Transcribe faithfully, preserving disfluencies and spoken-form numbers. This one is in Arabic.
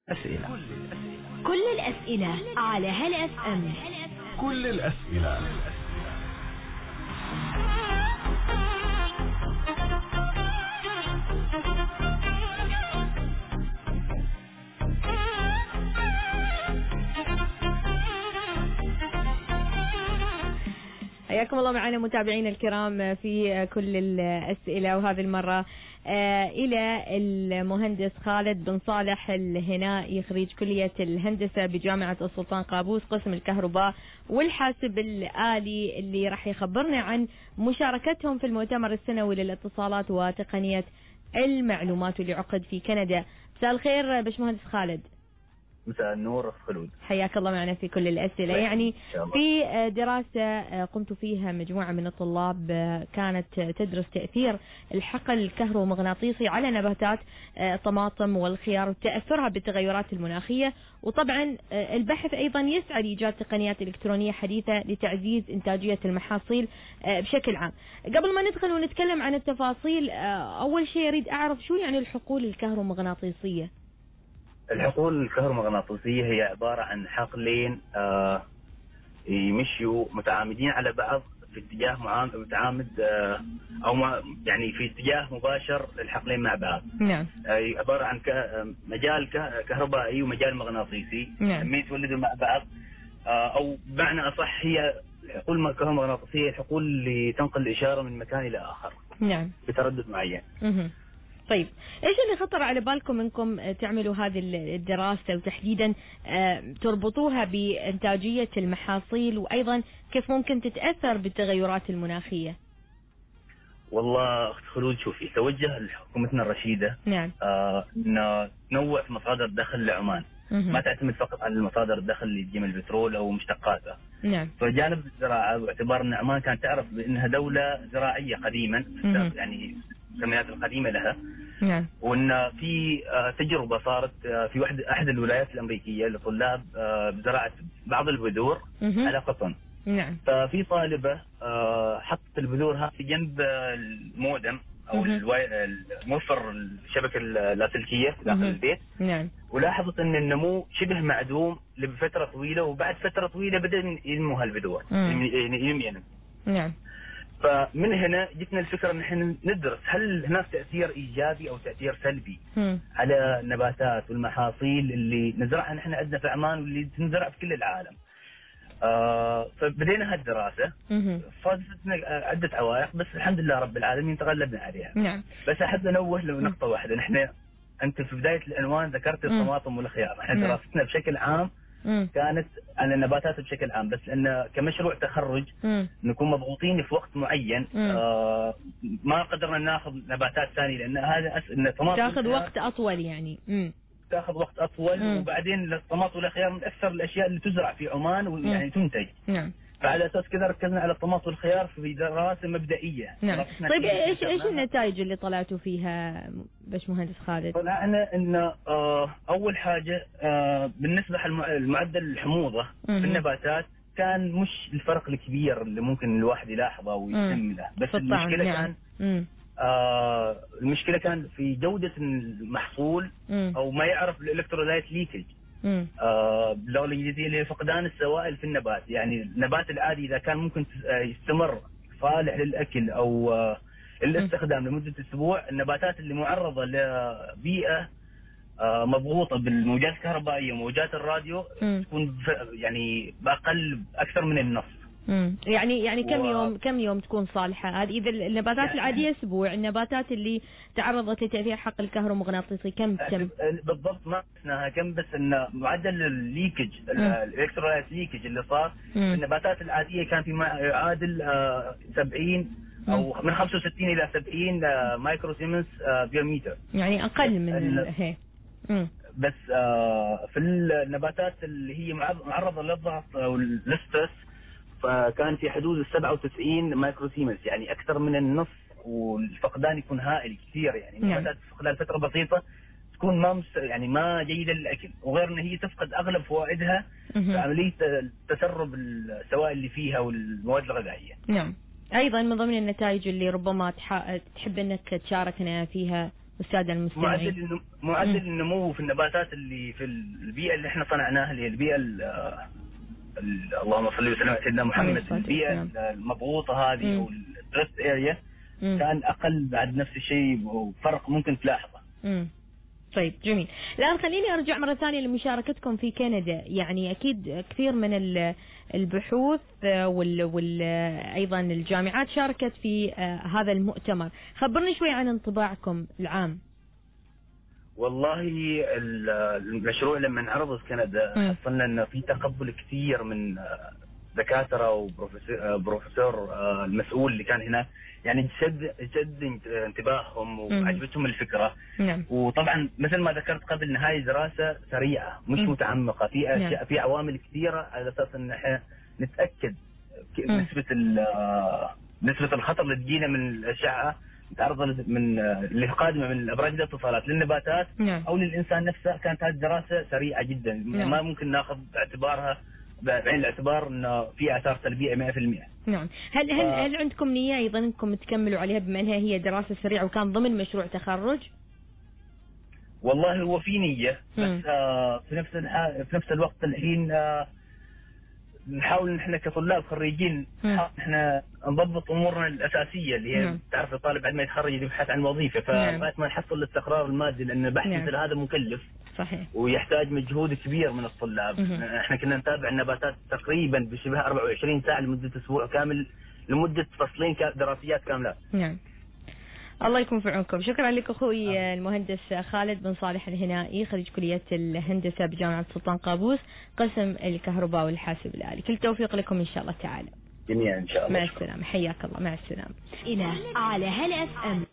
أسئلة. كل الأسئلة على هل اف ام. كل الأسئلة. حياكم الله معنا متابعينا الكرام في كل الأسئلة، وهذه المرة إلى المهندس خالد بن صالح الهنائي خريج كلية الهندسة بجامعة السلطان قابوس قسم الكهرباء والحاسب الآلي، اللي راح يخبرنا عن مشاركتهم في المؤتمر السنوي للاتصالات وتقنية المعلومات اللي عقد في كندا. مساء الخير باشمهندس خالد. مساء النور خلود. حياك الله معنا في كل الأسئلة. يعني في دراسة قمت فيها مجموعة من الطلاب كانت تدرس تأثير الحقل الكهرومغناطيسي على نباتات الطماطم والخيار وتأثرها بالتغيرات المناخية، وطبعا البحث أيضا يسعى لإيجاد تقنيات إلكترونية حديثة لتعزيز إنتاجية المحاصيل بشكل عام. قبل ما ندخل ونتكلم عن التفاصيل، أول شيء أريد أعرف شو يعني الحقول الكهرومغناطيسية؟ الحقول الكهرومغناطيسية هي عبارة عن حقلين آه يمشوا متعامدين على بعض في اتجاه متعامد آه أو ما يعني في اتجاه مباشر الحقلين مع بعض. نعم. آه عبارة عن مجال كهربائي ومجال مغناطيسي. نعم. لما يتولدوا مع بعض آه أو بمعنى أصح هي الحقول الكهرومغناطيسية الحقول اللي تنقل الإشارة من مكان إلى آخر. نعم. بتردد معين. مه. طيب ايش اللي خطر على بالكم انكم تعملوا هذه الدراسة، وتحديدا تربطوها بإنتاجية المحاصيل، وايضا كيف ممكن تتأثر بالتغيرات المناخية؟ والله اخت خلود، شوفي، توجه لحكومتنا الرشيدة نعم آه ان تنوع في مصادر الدخل لعمان، مه. ما تعتمد فقط على المصادر الدخل اللي تجي من البترول او مشتقاته. نعم. فجانب الزراعة، باعتبار ان عمان كانت تعرف بانها دولة زراعية قديما، مه. يعني السميات القديمة لها. نعم. وان في تجربة صارت في واحد احد الولايات الامريكية لطلاب بزراعة بعض البذور مه. على قطن. نعم. ففي طالبة حطت البذور هذه جنب المودم او الموفر الشبكة اللاسلكية داخل مه. البيت. نعم. ولاحظت ان النمو شبه معدوم لفترة طويلة، وبعد فترة طويلة بدأ ينمو هالبذور ينمي. نعم. فمن هنا جتنا الفكرة ان احنا ندرس هل هناك تأثير ايجابي او تأثير سلبي م. على النباتات والمحاصيل اللي نزرعها نحن عندنا في عمان واللي تنزرع في كل العالم. آه فبدينا هالدراسة، فازتنا عدة عوائق، بس الحمد لله رب العالمين تغلبنا عليها. نعم. بس احب انوه لنقطة واحدة. نحن انت في بداية العنوان ذكرت الطماطم والخيار، احنا نعم. دراستنا بشكل عام مم. كانت عن النباتات بشكل عام، بس ان كمشروع تخرج مم. نكون مضغوطين في وقت معين. آه ما قدرنا ناخذ نباتات ثانيه، لان هذا أس... ان الطماطم تاخذ وقت اطول يعني. مم. تاخذ وقت اطول. مم. وبعدين الطماطم والخيار من اكثر الاشياء اللي تزرع في عمان ويعني تنتج. نعم. فعلى اساس كذا ركزنا على الطماطم والخيار في دراسه مبدئيه. نعم. طيب ايش ايش النتائج اللي طلعتوا فيها باشمهندس خالد؟ طلعنا ان آه اول حاجه آه بالنسبه لمعدل الحموضه في النباتات كان مش الفرق الكبير اللي ممكن الواحد يلاحظه ويهتم له، بس المشكله نعم. كان مم. آه المشكله كان في جوده المحصول، مم. او ما يعرف الالكترولايت ليكج آه باللغه الانجليزيه، اللي هي فقدان السوائل في النبات. يعني النبات العادي اذا كان ممكن يستمر صالح للاكل او آه الاستخدام لمده اسبوع، النباتات اللي معرضه لبيئه آه مضغوطه بالموجات الكهربائيه وموجات الراديو مم. تكون يعني باقل اكثر من النصف. امم يعني يعني كم و... يوم كم يوم تكون صالحه هذه؟ اذا النباتات يعني العاديه اسبوع، النباتات اللي تعرضت لتاثير حقل الكهرومغناطيسي كم كم بالضبط؟ ما اسمها كم، بس ان معدل الليكج الالكترولايت ليكج اللي صار مم. النباتات العاديه كان في ما يعادل آه سبعين او من خمسة وستين الى سبعين آه مايكرو سيمنز آه بيومتر، يعني اقل من ال... هي مم. بس آه في النباتات اللي هي معرضه للضغط او الستريس فكان في حدود ال سبعة وتسعين مايكرو سيمنز، يعني اكثر من النصف، والفقدان يكون هائل كثير. يعني النباتات خلال فتره بسيطه تكون ما يعني ما جيده للاكل، وغير ان هي تفقد اغلب فوائدها في عمليه تسرب السوائل اللي فيها والمواد الغذائيه. نعم. ايضا من ضمن النتائج اللي ربما تح... تحب انك تشاركنا فيها والسادة المستمعين. معدل النمو معدل النمو في النباتات اللي في البيئة اللي احنا صنعناها، اللي هي البيئة ال ال اللهم صل وسلم على سيدنا محمد، البيئة المضغوطة هذه أو الدرست اريا، كان أقل بعد نفس الشيء، وفرق ممكن تلاحظه. مم. طيب جميل. الآن خليني أرجع مرة ثانية لمشاركتكم في كندا. يعني أكيد كثير من البحوث وال, وال أيضا الجامعات شاركت في هذا المؤتمر. خبرني شوي عن انطباعكم العام. والله المشروع لما انعرض في كندا حصلنا أنه في تقبل كثير من دكاترة وبروفيسور المسؤول اللي كان هنا، يعني شد شد انتباههم وعجبتهم الفكرة. نعم. وطبعا مثل ما ذكرت قبل، ان هاي دراسة سريعة مش مم. متعمقة في اشياء، نعم. في عوامل كثيرة على اساس ان احنا نتأكد مم. نسبة نسبة الخطر اللي تجينا من الاشعة متعرضة من اللي قادمة من الابراج الاتصالات للنباتات، نعم. او للانسان نفسه. كانت هذه الدراسة سريعة جدا، نعم. ما ممكن ناخذ باعتبارها بعين الاعتبار انه في اثار سلبيه مئة بالمئة. نعم. هل هل ف... هل عندكم نيه ايضا انكم تكملوا عليها بما انها هي دراسه سريعه وكان ضمن مشروع تخرج؟ والله هو في نيه، بس آه في نفس الح... في نفس الوقت الحين آه نحاول نحن كطلاب خريجين احنا نضبط امورنا الاساسيه اللي هي مم. تعرف الطالب بعد ما يتخرج يبحث عن وظيفه، فلغايه ما نحصل الاستقرار المادي، لان البحث مثل نعم. هذا مكلف صحيح ويحتاج مجهود كبير من الطلاب. مم. احنا كنا نتابع النباتات تقريبا بشبه أربعة وعشرين ساعه لمده اسبوع كامل، لمده فصلين دراسيات كاملات. نعم. الله يكون في عونكم. شكرا لك اخوي المهندس خالد بن صالح الهنائي، خريج كليه الهندسه بجامعه سلطان قابوس، قسم الكهرباء والحاسب الآلي. كل التوفيق لكم ان شاء الله تعالى. جميعا ان شاء الله. مع السلامه، حياك الله، مع السلامه. إلى على هلا اف ام.